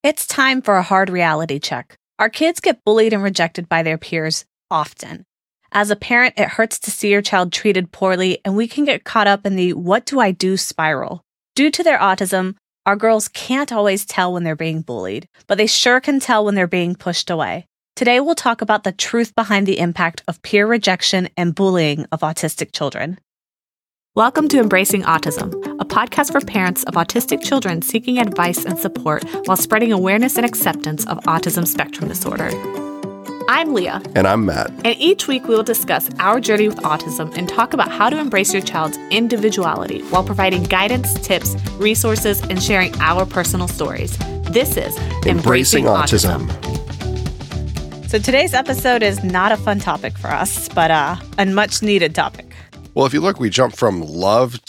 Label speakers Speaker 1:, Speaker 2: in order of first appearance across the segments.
Speaker 1: It's time for a hard reality check. Our kids get bullied and rejected by their peers often. As a parent, it hurts to see your child treated poorly, and we can get caught up in the what do I do spiral. Due to their autism, our girls can't always tell when they're being bullied, but they sure can tell when they're being pushed away. Today, we'll talk about the truth behind the impact of peer rejection and bullying of autistic children. Welcome to Embracing Autism, a podcast for parents of autistic children seeking advice and support while spreading awareness and acceptance of autism spectrum disorder. I'm Leah.
Speaker 2: And I'm Matt.
Speaker 1: And each week we will discuss our journey with autism and talk about how to embrace your child's individuality while providing guidance, tips, resources, and sharing our personal stories. This is Embracing Autism. So today's episode is not a fun topic for us, but a much needed topic.
Speaker 2: Well, if you look, we jump from love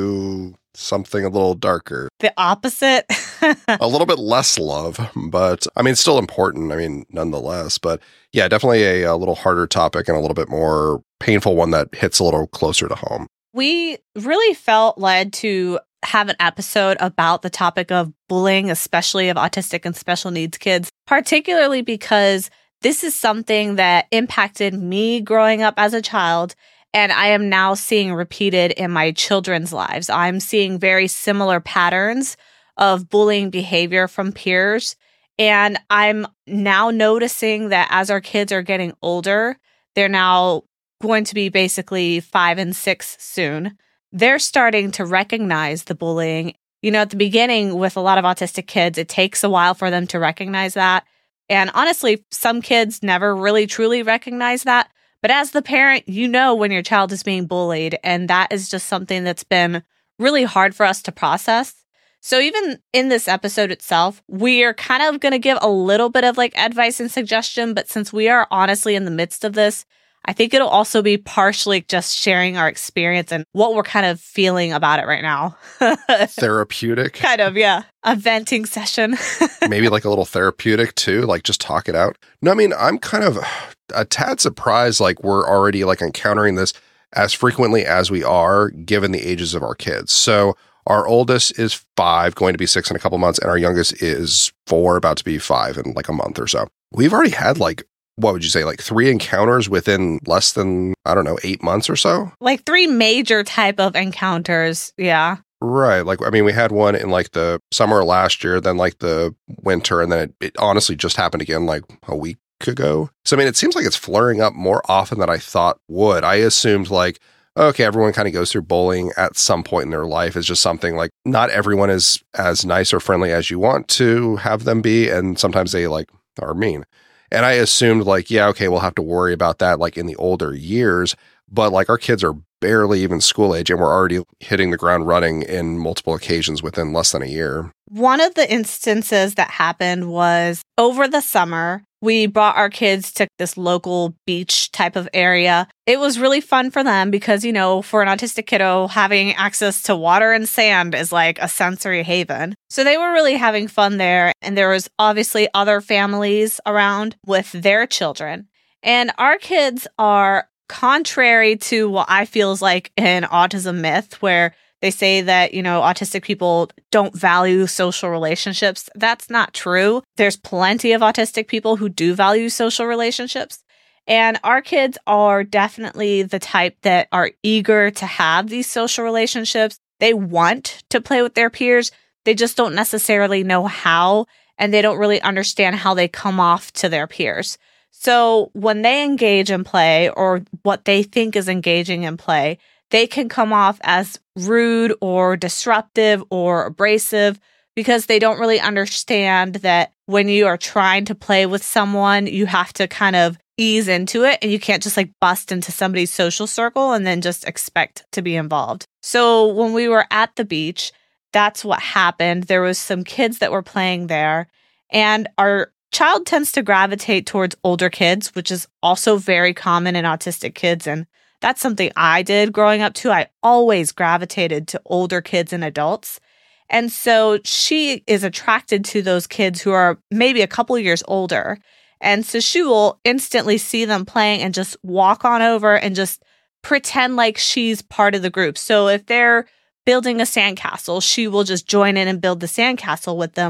Speaker 2: to something a little darker.
Speaker 1: The opposite?
Speaker 2: A little bit less love, but I mean, still important. I mean, nonetheless. But yeah, definitely a little harder topic and a little bit more painful one that hits a little closer to home.
Speaker 1: We really felt led to have an episode about the topic of bullying, especially of autistic and special needs kids, particularly because this is something that impacted me growing up as a child. And I am now seeing repeated in my children's lives. I'm seeing very similar patterns of bullying behavior from peers. And I'm now noticing that as our kids are getting older, they're now going to be basically 5 and 6 soon. They're starting to recognize the bullying. You know, at the beginning with a lot of autistic kids, it takes a while for them to recognize that. And honestly, some kids never really truly recognize that. But as the parent, you know when your child is being bullied, and that is just something that's been really hard for us to process. So even in this episode itself, we are kind of going to give a little bit of like advice and suggestion, but since we are honestly in the midst of this, I think it'll also be partially just sharing our experience and what we're kind of feeling about it right now.
Speaker 2: Therapeutic.
Speaker 1: Kind of, yeah. A venting session.
Speaker 2: Maybe like a little therapeutic too, like just talk it out. No, I mean, I'm kind of a tad surprised like we're already like encountering this as frequently as we are given the ages of our kids. So our oldest is 5, going to be 6 in a couple months, and our youngest is 4, about to be 5 in like a month or so. We've already had like, what would you say, like 3 encounters within less than, 8 months or so?
Speaker 1: Like 3 major type of encounters, yeah.
Speaker 2: Right. Like, I mean, we had one in like the summer last year, then like the winter, and then it honestly just happened again like a week ago. So, I mean, it seems like it's flaring up more often than I thought would. I assumed like, okay, everyone kind of goes through bullying at some point in their life. It's just something like not everyone is as nice or friendly as you want to have them be. And sometimes they like are mean. And I assumed like, yeah, okay, we'll have to worry about that like in the older years. But like our kids are barely even school age and we're already hitting the ground running in multiple occasions within less than a year. One
Speaker 1: of the instances that happened was over the summer. We brought our kids to this local beach type of area. It was really fun for them because, you know, for an autistic kiddo, having access to water and sand is like a sensory haven. So they were really having fun there. And there was obviously other families around with their children. And our kids are contrary to what I feel is like an autism myth where they say that, you know, autistic people don't value social relationships. That's not true. There's plenty of autistic people who do value social relationships. And our kids are definitely the type that are eager to have these social relationships. They want to play with their peers. They just don't necessarily know how, and they don't really understand how they come off to their peers. So when they engage in play or what they think is engaging in play, they can come off as rude or disruptive or abrasive because they don't really understand that when you are trying to play with someone, you have to kind of ease into it and you can't just like bust into somebody's social circle and then just expect to be involved. So when we were at the beach, that's what happened. There was some kids that were playing there and our child tends to gravitate towards older kids, which is also very common in autistic kids. And that's something I did growing up too. I always gravitated to older kids and adults. And so she is attracted to those kids who are maybe a couple years older. And so she will instantly see them playing and just walk on over and just pretend like she's part of the group. So if they're building a sandcastle, she will just join in and build the sandcastle with them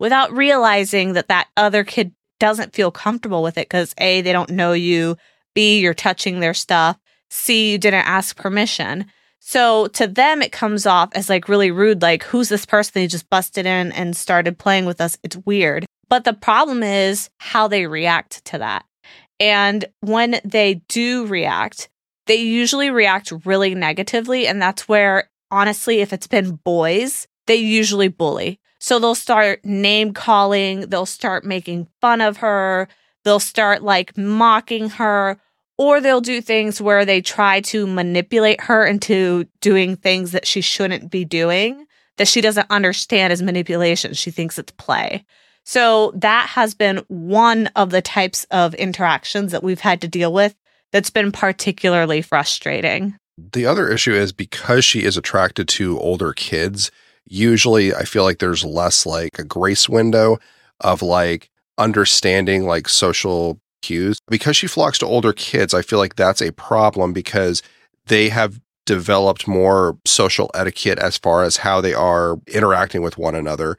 Speaker 1: without realizing that that other kid doesn't feel comfortable with it because A, they don't know you, B, you're touching their stuff, C, you didn't ask permission. So to them, it comes off as like really rude, like, who's this person who just busted in and started playing with us? It's weird. But the problem is how they react to that. And when they do react, they usually react really negatively. And that's where, honestly, if it's been boys, they usually bully. So they'll start name calling, they'll start making fun of her, they'll start like mocking her, or they'll do things where they try to manipulate her into doing things that she shouldn't be doing, that she doesn't understand as manipulation. She thinks it's play. So that has been one of the types of interactions that we've had to deal with that's been particularly frustrating.
Speaker 2: The other issue is because she is attracted to older kids, usually I feel like there's less like a grace window of like understanding like social cues. Because she flocks to older kids, I feel like that's a problem because they have developed more social etiquette as far as how they are interacting with one another.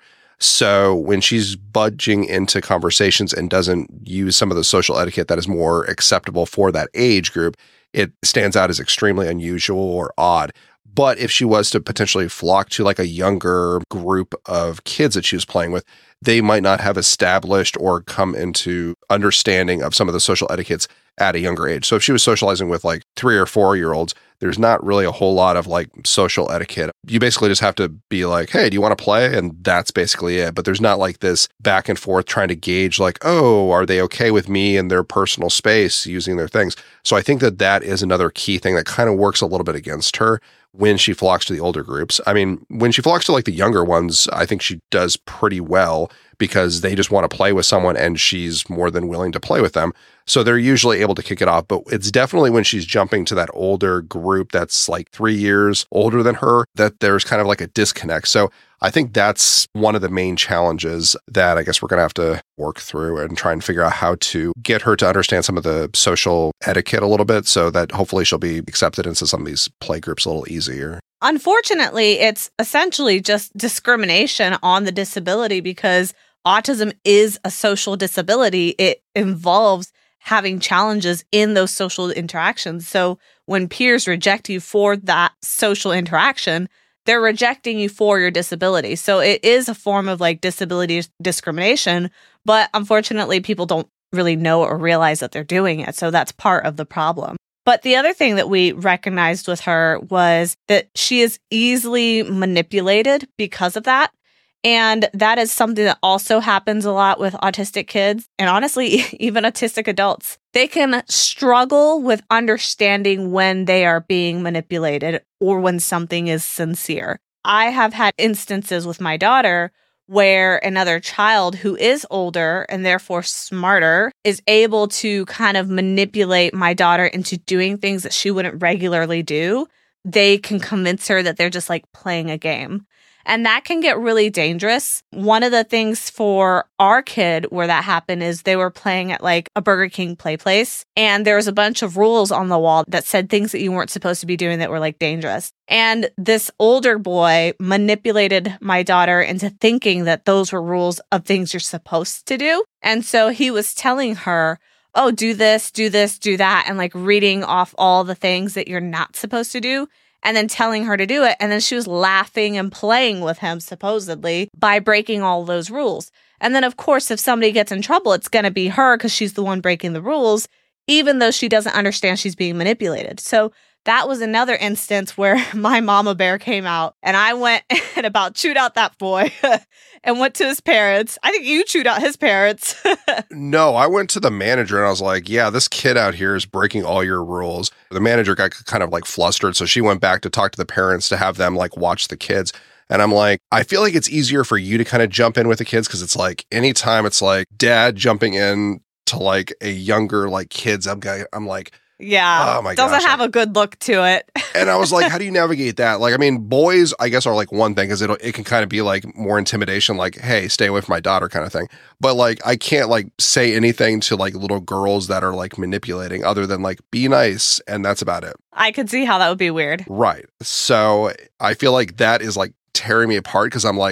Speaker 2: So when she's budging into conversations and doesn't use some of the social etiquette that is more acceptable for that age group, it stands out as extremely unusual or odd. But if she was to potentially flock to like a younger group of kids that she was playing with, they might not have established or come into understanding of some of the social etiquettes at a younger age. So if she was socializing with like 3 or 4-year-olds, there's not really a whole lot of like social etiquette. You basically just have to be like, hey, do you want to play? And that's basically it. But there's not like this back and forth trying to gauge like, oh, are they okay with me and their personal space using their things? So I think that that is another key thing that kind of works a little bit against her when she flocks to the older groups. I mean, when she flocks to like the younger ones, I think she does pretty well because they just want to play with someone and she's more than willing to play with them. So they're usually able to kick it off. But it's definitely when she's jumping to that older group that's like 3 years older than her that there's kind of like a disconnect. So I think that's one of the main challenges that I guess we're going to have to work through and try and figure out how to get her to understand some of the social etiquette a little bit so that hopefully she'll be accepted into some of these play groups a little easier.
Speaker 1: Unfortunately, it's essentially just discrimination on the disability because autism is a social disability. It involves having challenges in those social interactions. So when peers reject you for that social interaction, they're rejecting you for your disability. So it is a form of like disability discrimination, but unfortunately people don't really know or realize that they're doing it. So that's part of the problem. But the other thing that we recognized with her was that she is easily manipulated because of that. And that is something that also happens a lot with autistic kids and honestly, even autistic adults. They can struggle with understanding when they are being manipulated or when something is sincere. I have had instances with my daughter where another child who is older and therefore smarter is able to kind of manipulate my daughter into doing things that she wouldn't regularly do. They can convince her that they're just like playing a game. And that can get really dangerous. One of the things for our kid where that happened is they were playing at like a Burger King play place. And there was a bunch of rules on the wall that said things that you weren't supposed to be doing that were like dangerous. And this older boy manipulated my daughter into thinking that those were rules of things you're supposed to do. And so he was telling her, oh, do this, do that, and like reading off all the things that you're not supposed to do. And then telling her to do it. And then she was laughing and playing with him, supposedly, by breaking all those rules. And then, of course, if somebody gets in trouble, it's going to be her because she's the one breaking the rules, even though she doesn't understand she's being manipulated. So that was another instance where my mama bear came out and I went and about chewed out that boy and went to his parents. I think you chewed out his parents.
Speaker 2: No, I went to the manager and I was like, yeah, this kid out here is breaking all your rules. The manager got kind of like flustered. So she went back to talk to the parents to have them like watch the kids. And I'm like, I feel like it's easier for you to kind of jump in with the kids because it's like anytime it's like dad jumping in to like a younger like kids, I'm like,
Speaker 1: yeah,
Speaker 2: oh my
Speaker 1: doesn't
Speaker 2: gosh,
Speaker 1: have a good look to it.
Speaker 2: And I was like, how do you navigate that? Like, I mean, boys, I guess, are like one thing because it can kind of be like more intimidation, like, hey, stay away from my daughter kind of thing. But like, I can't like say anything to like little girls that are like manipulating other than like, be nice. And that's about it.
Speaker 1: I could see how that would be weird.
Speaker 2: Right. So I feel like that is like tearing me apart because I'm like,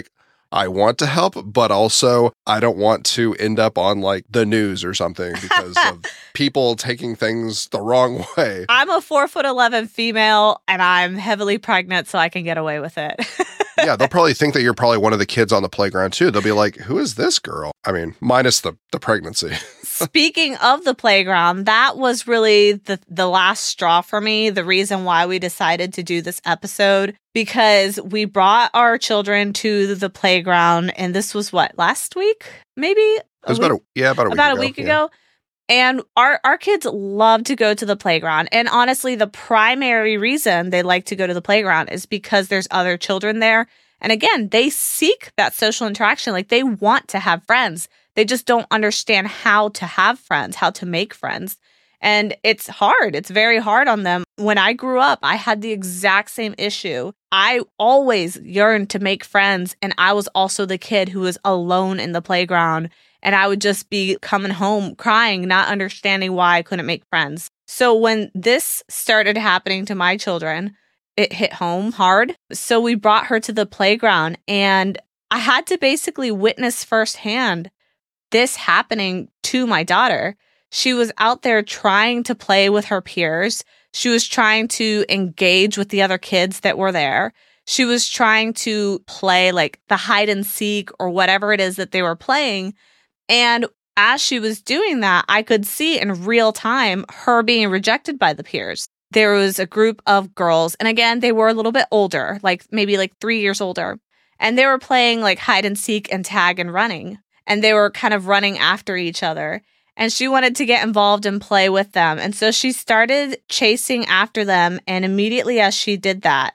Speaker 2: I want to help, but also I don't want to end up on like the news or something because of people taking things the wrong way.
Speaker 1: I'm a 4'11" female and I'm heavily pregnant, so I can get away with it.
Speaker 2: Yeah, they'll probably think that you're probably one of the kids on the playground too. They'll be like, who is this girl? I mean, minus the pregnancy.
Speaker 1: Speaking of the playground, that was really the last straw for me, the reason why we decided to do this episode, because we brought our children to the playground, and this was what, last week? Maybe?
Speaker 2: It was about a week
Speaker 1: ago. And our kids love to go to the playground. And honestly, the primary reason they like to go to the playground is because there's other children there. And again, they seek that social interaction. Like they want to have friends. They just don't understand how to have friends, how to make friends. And it's hard. It's very hard on them. When I grew up, I had the exact same issue. I always yearned to make friends. And I was also the kid who was alone in the playground. And I would just be coming home crying, not understanding why I couldn't make friends. So when this started happening to my children, it hit home hard. So we brought her to the playground, and I had to basically witness firsthand this happening to my daughter. She was out there trying to play with her peers. She was trying to engage with the other kids that were there. She was trying to play like the hide and seek or whatever it is that they were playing. And as she was doing that, I could see in real time her being rejected by the peers. There was a group of girls, and again, they were a little bit older, like maybe like 3 years older. And they were playing like hide and seek and tag and running. And they were kind of running after each other. And she wanted to get involved and play with them. And so she started chasing after them. And immediately as she did that,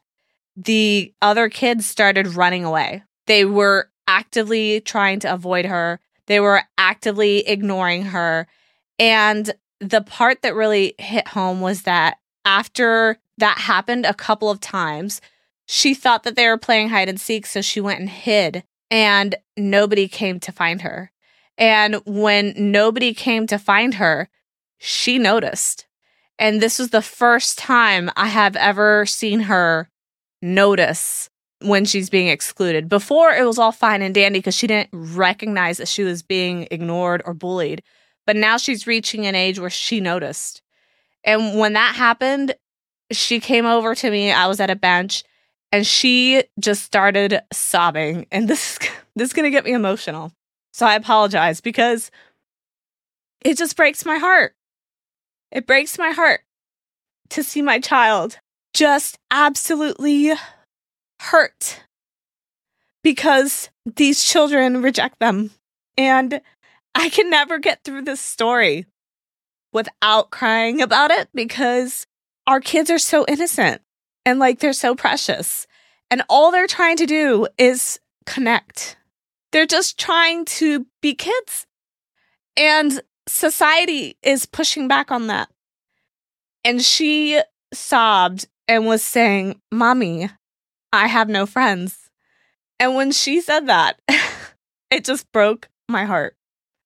Speaker 1: the other kids started running away. They were actively trying to avoid her. They were actively ignoring her. And the part that really hit home was that after that happened a couple of times, she thought that they were playing hide and seek, so she went and hid, and nobody came to find her. And when nobody came to find her, she noticed. And this was the first time I have ever seen her notice when she's being excluded. Before, it was all fine and dandy because she didn't recognize that she was being ignored or bullied. But now she's reaching an age where she noticed. And when that happened, she came over to me. I was at a bench, and she just started sobbing. And this is going to get me emotional. So I apologize because it just breaks my heart. It breaks my heart to see my child just absolutely hurt because these children reject them. And I can never get through this story without crying about it because our kids are so innocent and like they're so precious. And all they're trying to do is connect. They're just trying to be kids. And society is pushing back on that. And she sobbed and was saying, "Mommy, I have no friends." And when she said that, it just broke my heart.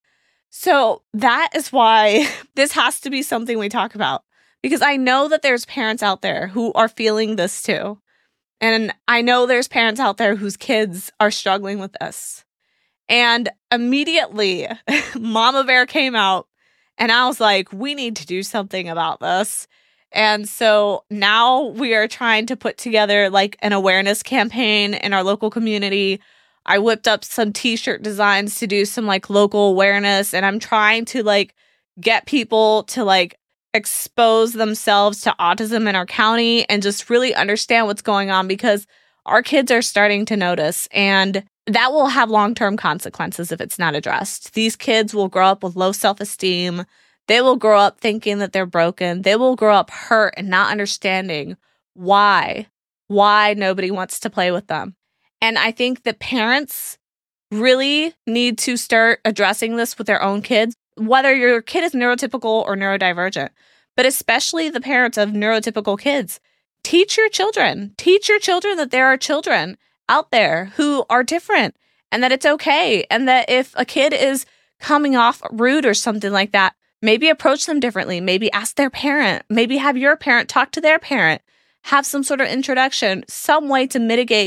Speaker 1: So that is why this has to be something we talk about, because I know that there's parents out there who are feeling this too. And I know there's parents out there whose kids are struggling with this. And immediately, Mama Bear came out, and I was like, we need to do something about this. And so now we are trying to put together like an awareness campaign in our local community. I whipped up some t-shirt designs to do some like local awareness, and I'm trying to like get people to like expose themselves to autism in our county and just really understand what's going on, because our kids are starting to notice, and that will have long-term consequences if it's not addressed. These kids will grow up with low self-esteem. They will grow up thinking that they're broken. They will grow up hurt and not understanding why nobody wants to play with them. And I think that parents really need to start addressing this with their own kids, whether your kid is neurotypical or neurodivergent, but especially the parents of neurotypical kids. Teach your children that there are children out there who are different and that it's okay. And that if a kid is coming off rude or something like that, maybe approach them differently. Maybe ask their parent. Maybe have your parent talk to their parent. Have some sort of introduction, some way to mitigate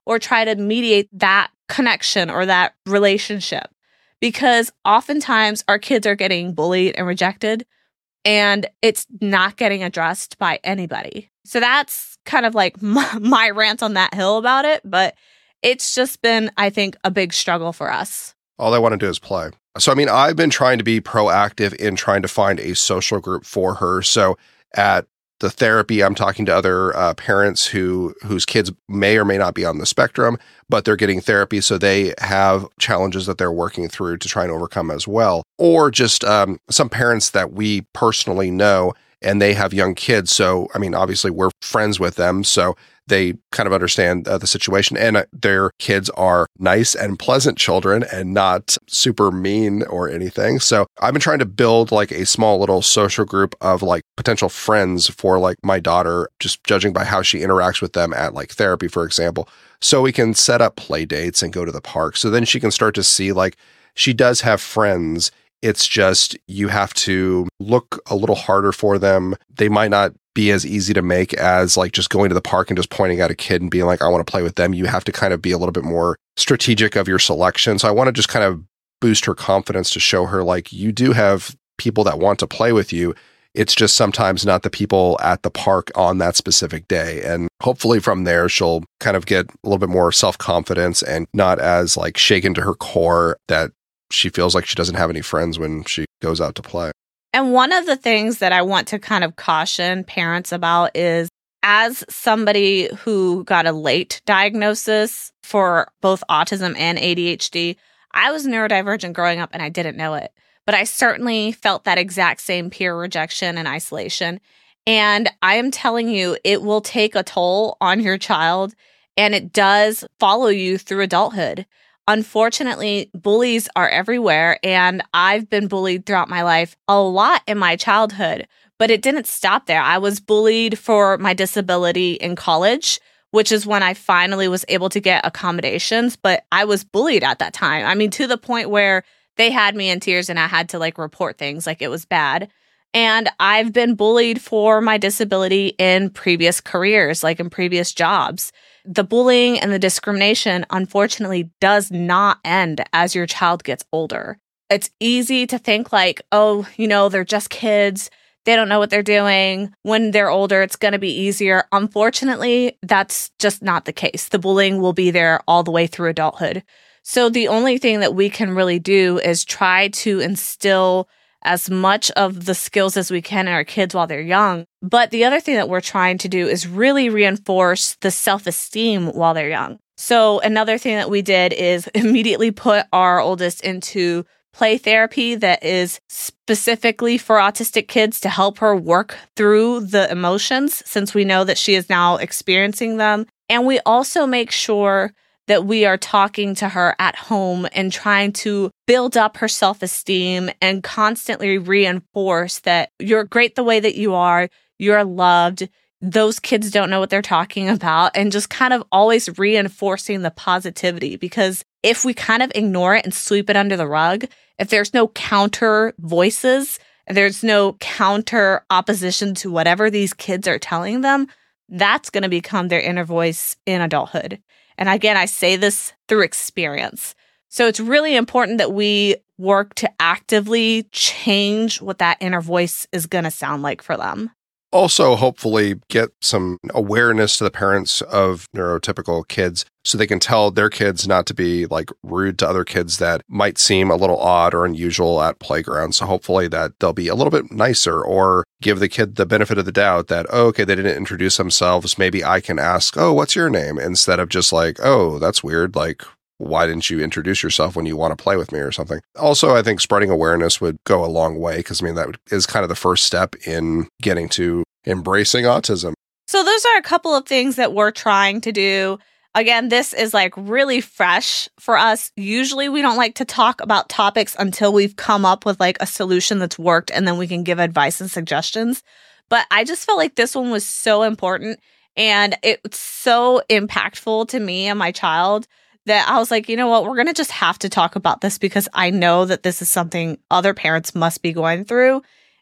Speaker 1: or try to mediate that connection or that relationship. Because oftentimes our kids are getting bullied and rejected, and it's not getting addressed by anybody. So that's kind of like my rant on that hill about it. But it's just been, I think, a big struggle for us.
Speaker 2: All I want to do is play. So, I mean, I've been trying to be proactive in trying to find a social group for her. So at the therapy, I'm talking to other parents whose kids may or may not be on the spectrum, but they're getting therapy. So they have challenges that they're working through to try and overcome as well. Or just some parents that we personally know, and they have young kids. So, I mean, obviously we're friends with them. So they kind of understand the situation, and their kids are nice and pleasant children and not super mean or anything. So I've been trying to build like a small little social group of like potential friends for like my daughter, just judging by how she interacts with them at like therapy, for example, so we can set up play dates and go to the park. So then she can start to see like she does have friends. It's just you have to look a little harder for them. They might not be as easy to make as like just going to the park and just pointing at a kid and being like, I want to play with them. You have to kind of be a little bit more strategic of your selection. So I want to just kind of boost her confidence to show her like you do have people that want to play with you. It's just sometimes not the people at the park on that specific day. And hopefully from there, she'll kind of get a little bit more self-confidence and not as like shaken to her core that she feels like she doesn't have any friends when she goes out to play.
Speaker 1: And one of the things that I want to kind of caution parents about is, as somebody who got a late diagnosis for both autism and ADHD, I was neurodivergent growing up and I didn't know it. But I certainly felt that exact same peer rejection and isolation. And I am telling you, it will take a toll on your child, and it does follow you through adulthood. Unfortunately, bullies are everywhere, and I've been bullied throughout my life a lot in my childhood, but it didn't stop there. I was bullied for my disability in college, which is when I finally was able to get accommodations, but I was bullied at that time. I mean, to the point where they had me in tears and I had to like report things like it was bad. And I've been bullied for my disability in previous careers, like in previous jobs. The bullying and the discrimination, unfortunately, does not end as your child gets older. It's easy to think like, oh, they're just kids. They don't know what they're doing. When they're older, it's going to be easier. Unfortunately, that's just not the case. The bullying will be there all the way through adulthood. So the only thing that we can really do is try to instill as much of the skills as we can in our kids while they're young. But the other thing that we're trying to do is really reinforce the self-esteem while they're young. So another thing that we did is immediately put our oldest into play therapy that is specifically for autistic kids to help her work through the emotions, since we know that she is now experiencing them. And we also make sure that we are talking to her at home and trying to build up her self-esteem and constantly reinforce that you're great the way that you are, you're loved, those kids don't know what they're talking about, and just kind of always reinforcing the positivity. Because if we kind of ignore it and sweep it under the rug, if there's no counter voices and there's no counter opposition to whatever these kids are telling them, that's going to become their inner voice in adulthood. And again, I say this through experience. So it's really important that we work to actively change what that inner voice is going to sound like for them.
Speaker 2: Also, hopefully get some awareness to the parents of neurotypical kids so they can tell their kids not to be like rude to other kids that might seem a little odd or unusual at playgrounds. So hopefully that they'll be a little bit nicer, or give the kid the benefit of the doubt that, oh, okay, they didn't introduce themselves. Maybe I can ask, oh, what's your name? Instead of just like, oh, that's weird. Like, why didn't you introduce yourself when you want to play with me or something? Also, I think spreading awareness would go a long way, because that is kind of the first step in getting to embracing autism.
Speaker 1: So those are a couple of things that we're trying to do. Again, this is like really fresh for us. Usually we don't like to talk about topics until we've come up with like a solution that's worked, and then we can give advice and suggestions. But I just felt like this one was so important, and it's so impactful to me and my child that I was like, you know what, we're going to just have to talk about this, because I know that this is something other parents must be going through.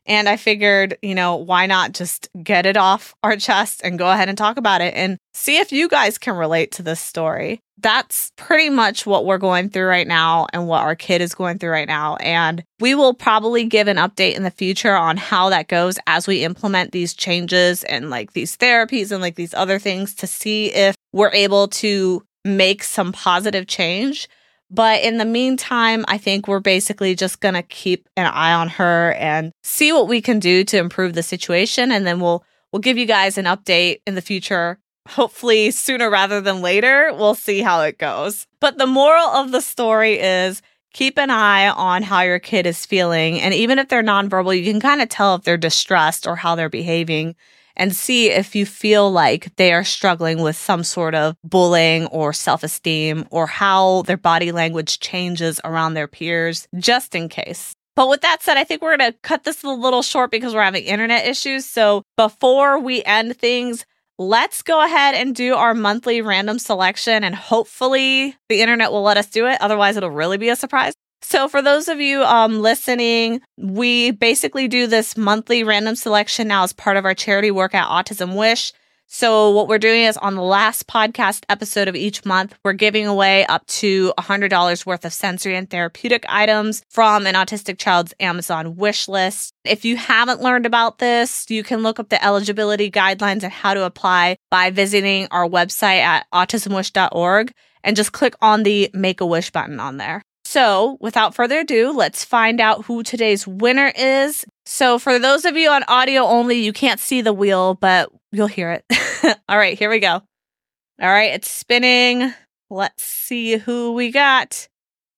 Speaker 1: And I figured, why not just get it off our chest and go ahead and talk about it and see if you guys can relate to this story. That's pretty much what we're going through right now and what our kid is going through right now. And we will probably give an update in the future on how that goes as we implement these changes and like these therapies and like these other things to see if we're able to make some positive change. But in the meantime, I think we're basically just going to keep an eye on her and see what we can do to improve the situation. And then we'll give you guys an update in the future, hopefully sooner rather than later. We'll see how it goes. But the moral of the story is keep an eye on how your kid is feeling. And even if they're nonverbal, you can kind of tell if they're distressed or how they're behaving, and see if you feel like they are struggling with some sort of bullying or self-esteem or how their body language changes around their peers, just in case. But with that said, I think we're going to cut this a little short because we're having internet issues. So before we end things, let's go ahead and do our monthly random selection, and hopefully the internet will let us do it. Otherwise, it'll really be a surprise. So for those of you listening, we basically do this monthly random selection now as part of our charity work at Autism Wish. So what we're doing is on the last podcast episode of each month, we're giving away up to $100 worth of sensory and therapeutic items from an autistic child's Amazon wish list. If you haven't learned about this, you can look up the eligibility guidelines and how to apply by visiting our website at autismwish.org and just click on the Make a Wish button on there. So without further ado, let's find out who today's winner is. So for those of you on audio only, you can't see the wheel, but you'll hear it. All right, here we go. All right, it's spinning. Let's see who we got.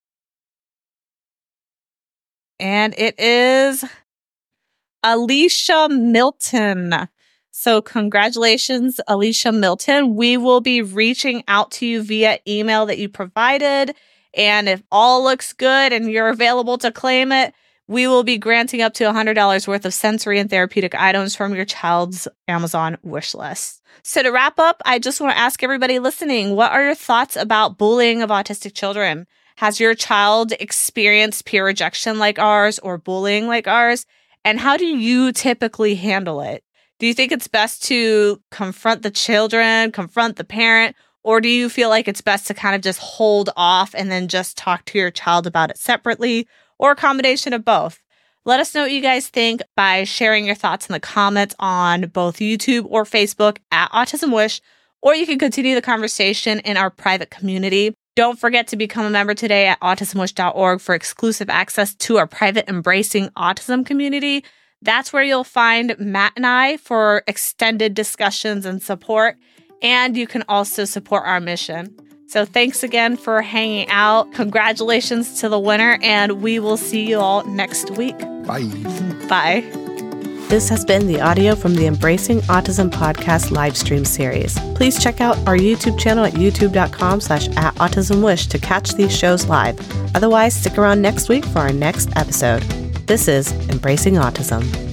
Speaker 1: And it is Alicia Milton. So congratulations, Alicia Milton. We will be reaching out to you via email that you provided. And if all looks good and you're available to claim it, we will be granting up to $100 worth of sensory and therapeutic items from your child's Amazon wish list. So to wrap up, I just want to ask everybody listening, what are your thoughts about bullying of autistic children? Has your child experienced peer rejection like ours or bullying like ours? And how do you typically handle it? Do you think it's best to confront the children, confront the parent, or do you feel like it's best to kind of just hold off and then just talk to your child about it separately, or a combination of both? Let us know what you guys think by sharing your thoughts in the comments on both YouTube or Facebook at Autism Wish, or you can continue the conversation in our private community. Don't forget to become a member today at autismwish.org for exclusive access to our private Embracing Autism community. That's where you'll find Matt and I for extended discussions and support. And you can also support our mission. So thanks again for hanging out. Congratulations to the winner, and we will see you all next week.
Speaker 2: Bye.
Speaker 1: Bye.
Speaker 3: This has been the audio from the Embracing Autism podcast live stream series. Please check out our YouTube channel at youtube.com/@autismwish to catch these shows live. Otherwise, stick around next week for our next episode. This is Embracing Autism.